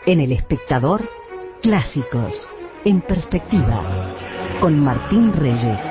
En El Espectador, clásicos en perspectiva, con Martín Reyes.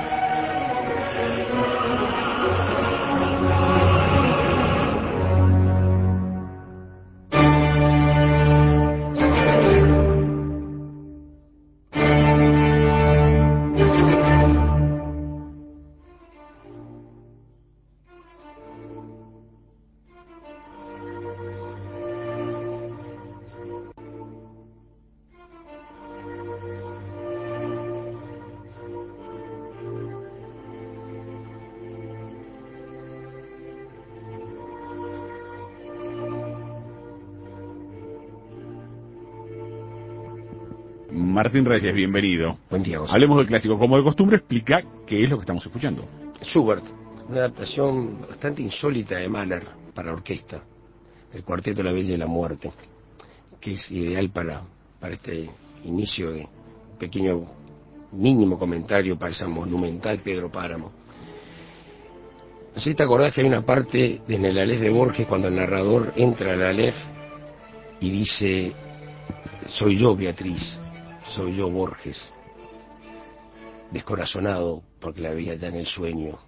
Martín Reyes, bienvenido. Buen día, José. Hablemos del clásico. Como de costumbre, explica qué es lo que estamos escuchando. Schubert, una adaptación bastante insólita de Mahler para orquesta, el Cuarteto La Bella y la Muerte, que es ideal para este inicio de un pequeño mínimo comentario para esa monumental Pedro Páramo. No sé si te acordás que hay una parte en el Aleph de Borges cuando el narrador entra al Aleph y dice: soy yo, Beatriz, soy yo, Borges, descorazonado porque la veía ya en el sueño.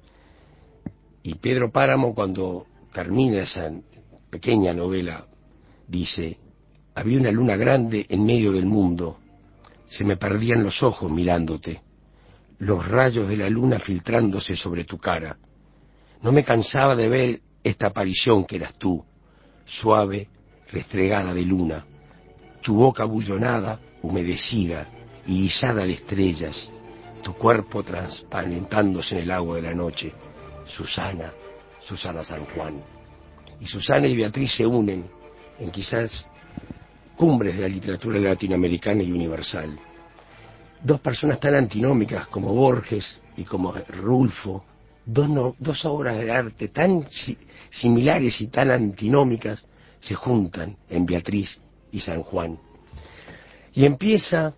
Y Pedro Páramo, cuando termina esa pequeña novela, dice: había una luna grande en medio del mundo, se me perdían los ojos mirándote, los rayos de la luna filtrándose sobre tu cara. No me cansaba de ver esta aparición que eras tú, suave, restregada de luna, tu boca bullonada, humedecida, irisada de estrellas, tu cuerpo transparentándose en el agua de la noche. Susana, Susana San Juan. Y Susana y Beatriz se unen en quizás cumbres de la literatura latinoamericana y universal. Dos personas tan antinómicas como Borges y como Rulfo, dos obras de arte tan similares y tan antinómicas, se juntan en Beatriz y San Juan. Y empieza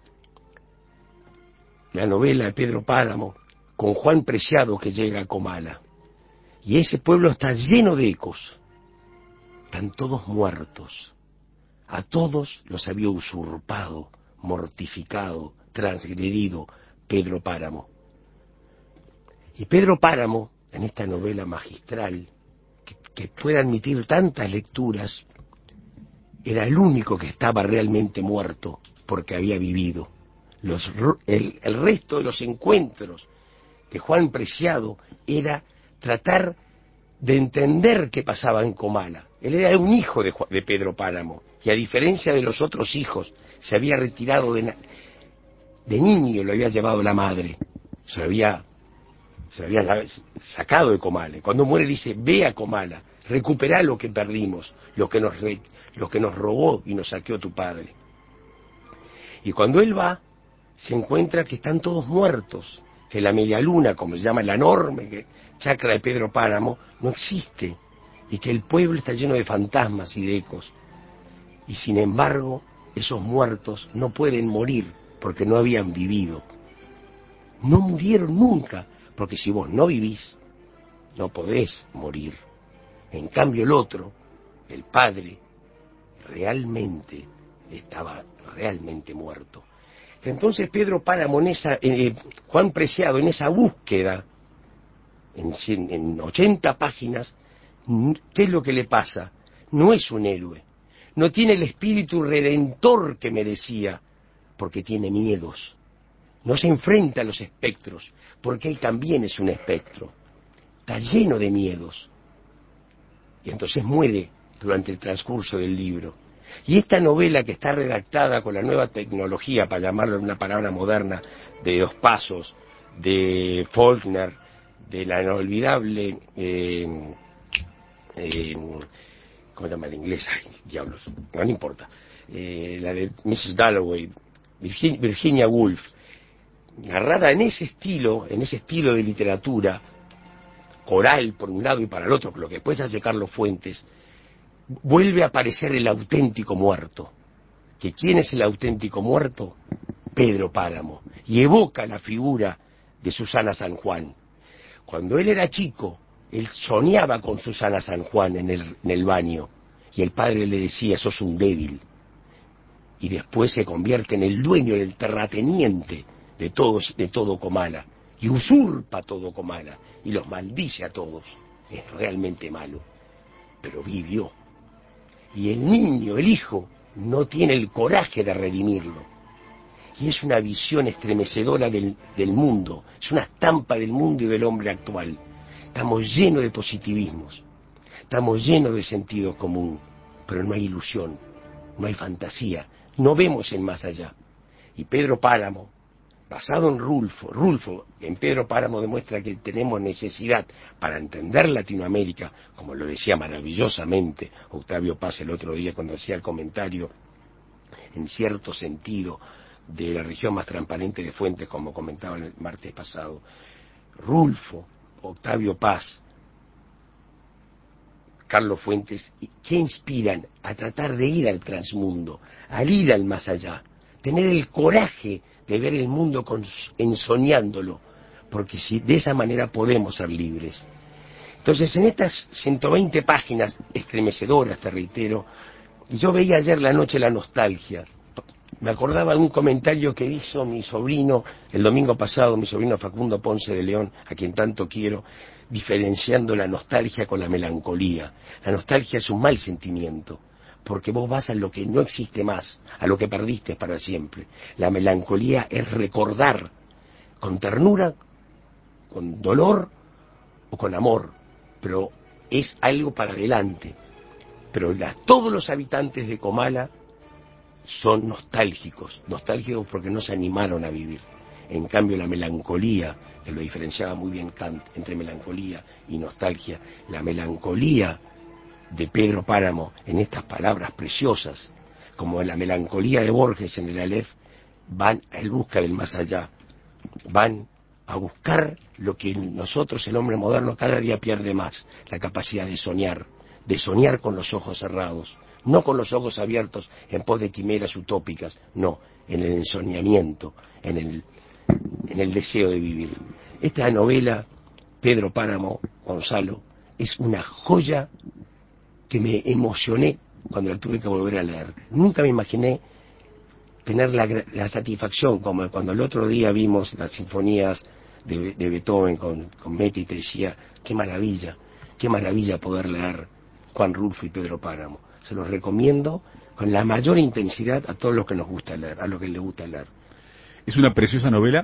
la novela de Pedro Páramo con Juan Preciado, que llega a Comala. Y ese pueblo está lleno de ecos. Están todos muertos. A todos los había usurpado, mortificado, transgredido Pedro Páramo. Y Pedro Páramo, en esta novela magistral, que puede admitir tantas lecturas, era el único que estaba realmente muerto porque había vivido. El resto de los encuentros de Juan Preciado era tratar de entender qué pasaba en Comala. Él era un hijo de Pedro Páramo, y a diferencia de los otros hijos, se había retirado de niño, lo había llevado la madre, se lo había sacado de Comala. Cuando muere dice: ve a Comala, recuperá lo que perdimos, lo que nos robó y nos saqueó tu padre. Y cuando él va, se encuentra que están todos muertos, que la media luna, como se llama la enorme chacra de Pedro Páramo, no existe, y que el pueblo está lleno de fantasmas y de ecos. Y sin embargo, esos muertos no pueden morir porque no habían vivido. No murieron nunca, porque si vos no vivís, no podés morir. En cambio el otro, el padre, realmente estaba realmente muerto. Entonces Pedro Páramo, Juan Preciado, en esa búsqueda, en 80 páginas, ¿qué es lo que le pasa? No es un héroe, no tiene el espíritu redentor que merecía, porque tiene miedos. No se enfrenta a los espectros, porque él también es un espectro. Está lleno de miedos. Y entonces muere durante el transcurso del libro. Y esta novela, que está redactada con la nueva tecnología, para llamarlo en una palabra moderna, de Dos Pasos, de Faulkner, de la inolvidable, ¿cómo se llama en inglés? Ay, diablos, no importa. La de Mrs. Dalloway, Virginia Woolf, narrada en ese estilo de literatura, coral por un lado y para el otro, lo que después hace Carlos Fuentes, vuelve a aparecer el auténtico muerto. ¿Que quién es el auténtico muerto? Pedro Páramo. Y evoca la figura de Susana San Juan. Cuando él era chico, él soñaba con Susana San Juan en el baño, y el padre le decía: sos un débil. y después se convierte en el dueño, en el terrateniente de todo Comala, y usurpa todo Comala, y los maldice a todos. Es realmente malo, pero vivió. Y el niño, el hijo, no tiene el coraje de redimirlo. Y es una visión estremecedora del mundo, es una estampa del mundo y del hombre actual. Estamos llenos de positivismos, estamos llenos de sentido común, pero no hay ilusión, no hay fantasía, no vemos el más allá. Y Pedro Páramo, basado en Rulfo en Pedro Páramo demuestra que tenemos necesidad para entender Latinoamérica, como lo decía maravillosamente Octavio Paz el otro día cuando hacía el comentario, en cierto sentido, de la región más transparente de Fuentes, como comentaba el martes pasado. Rulfo, Octavio Paz, Carlos Fuentes, ¿qué inspiran? A tratar de ir al transmundo, al ir al más allá, tener el coraje de ver el mundo ensoñándolo, porque si de esa manera podemos ser libres. Entonces, en estas 120 páginas estremecedoras, te reitero, yo veía ayer la noche la nostalgia. Me acordaba de un comentario que hizo mi sobrino el domingo pasado, mi sobrino Facundo Ponce de León, a quien tanto quiero, diferenciando la nostalgia con la melancolía. La nostalgia es un mal sentimiento, porque vos vas a lo que no existe más, a lo que perdiste para siempre. La melancolía es recordar con ternura, con dolor o con amor, pero es algo para adelante. Pero todos los habitantes de Comala son nostálgicos porque no se animaron a vivir. En cambio la melancolía, que lo diferenciaba muy bien Kant entre melancolía y nostalgia, la melancolía de Pedro Páramo en estas palabras preciosas, como en la melancolía de Borges en el Aleph, van en busca del más allá, van a buscar lo que nosotros, el hombre moderno, cada día pierde más, la capacidad de soñar con los ojos cerrados, no con los ojos abiertos en pos de quimeras utópicas, no, en el ensoñamiento, en el deseo de vivir. Esta novela, Pedro Páramo, Gonzalo, es una joya que me emocioné cuando la tuve que volver a leer. Nunca me imaginé tener la satisfacción, como cuando el otro día vimos las sinfonías de Beethoven con Metti, te decía, qué maravilla poder leer Juan Rulfo y Pedro Páramo. Se los recomiendo con la mayor intensidad a todos los que nos gusta leer, a los que les gusta leer. Es una preciosa novela,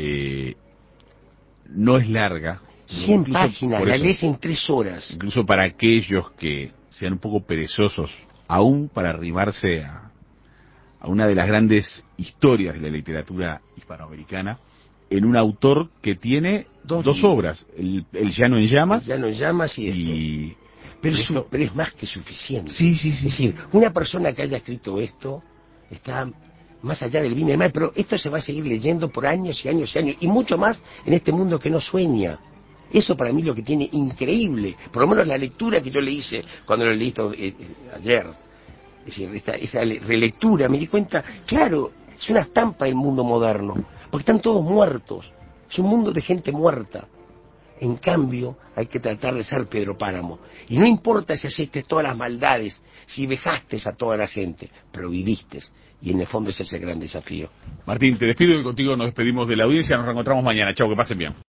no es larga. 100 páginas, la lees en 3 horas. Incluso para aquellos que sean un poco perezosos, aún para arrimarse a una de las grandes historias de la literatura hispanoamericana, en un autor que tiene dos obras, el Llano en Llamas. El Llano en Llamas y Pero es más que suficiente. Sí. Es decir, una persona que haya escrito esto está más allá del bien y del mal, pero esto se va a seguir leyendo por años y años y años, y mucho más en este mundo que no sueña. Eso para mí es lo que tiene increíble, por lo menos la lectura que yo le hice cuando lo leí ayer. Es decir, esa relectura, me di cuenta, claro, es una estampa del mundo moderno, porque están todos muertos, es un mundo de gente muerta. En cambio, hay que tratar de ser Pedro Páramo. Y no importa si hiciste todas las maldades, si vejaste a toda la gente, pero viviste. Y en el fondo ese es el gran desafío. Martín, te despido y contigo nos despedimos de la audiencia. Nos reencontramos mañana. Chao, que pasen bien.